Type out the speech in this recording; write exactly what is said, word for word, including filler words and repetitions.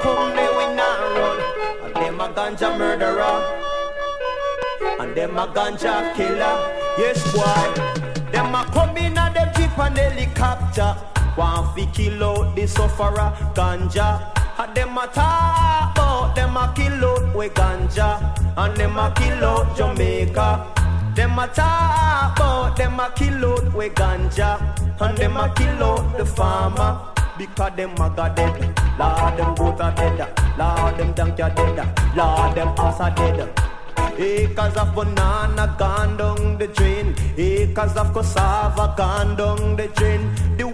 come there we not run. And them a ganja murderer. And them a ganja killer. Yes, boy. Them a come in and them jeep and helicopter. One fi kill out the sufferer, ganja. And them a talk about them a kill out we ganja. And them a kill out Jamaica. Them a talk about them a kill out we ganja. And them a kill out the farmer. Because them a got dead. Lord them goat a dead. Lord them donkey a dead. Lord them ass a dead. Acres of banana gone down the drain. Acres of cassava gone down the drain. The